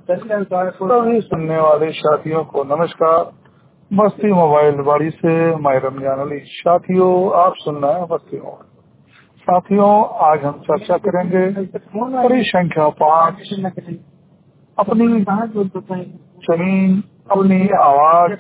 सभी सुनने वाले साथियों को नमस्कार। मस्ती मोबाइल बाड़ी से मैं रमजान अली। साथियों, आप सुन रहे हैं मस्ती मोबाइल। साथियों, आज हम चर्चा करेंगे बड़ी संख्या 5, अपनी जमीन, अपनी आवाज,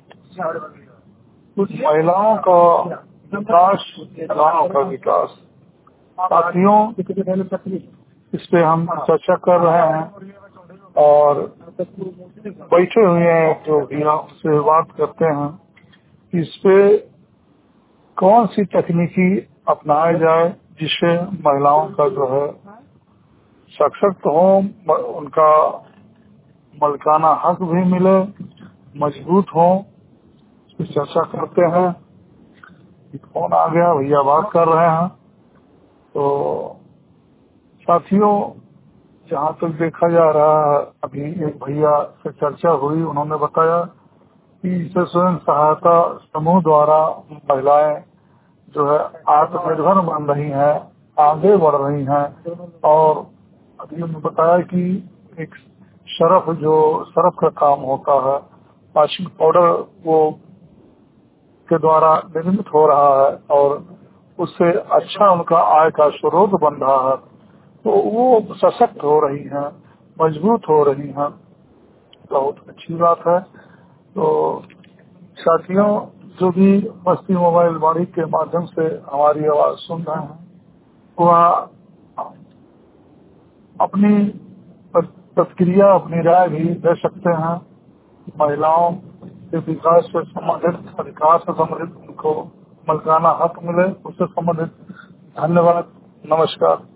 कुछ महिलाओं का विकास, गाँव का विकास। साथियों, इस पे हम चर्चा कर रहे हैं और बैठे हुए हैं जो भैया से बात करते हैं। इस पे कौन सी तकनीकी अपनाया जाए जिससे महिलाओं का जो है सशक्त हो, उनका मलकाना हक भी मिले, मजबूत हो। इस पर चर्चा करते हैं। कौन आ गया, भैया बात कर रहे हैं। तो साथियों, जहाँ तक देखा जा रहा है, अभी एक भैया से चर्चा हुई, उन्होंने बताया कि इसे स्वयं सहायता समूह द्वारा महिलाएं जो है आत्मनिर्भर बन रही हैं, आगे बढ़ रही हैं। और अभी उन्होंने बताया कि एक सरफ का काम होता है, वॉशिंग पाउडर वो के द्वारा निर्मित हो रहा है और उससे अच्छा उनका आय का स्रोत बन रहा है। तो वो सशक्त हो रही हैं, मजबूत हो रही हैं। बहुत अच्छी बात है। तो साथियों, जो भी मस्ती मोबाइल वाणी के माध्यम से हमारी आवाज सुन रहे हैं, वह अपनी प्रतिक्रिया, अपनी राय भी दे सकते हैं। महिलाओं के विकास से संबंधित, अधिकार से संबंधित उनको मलकाना हक मिले, उससे संबंधित। धन्यवाद, नमस्कार।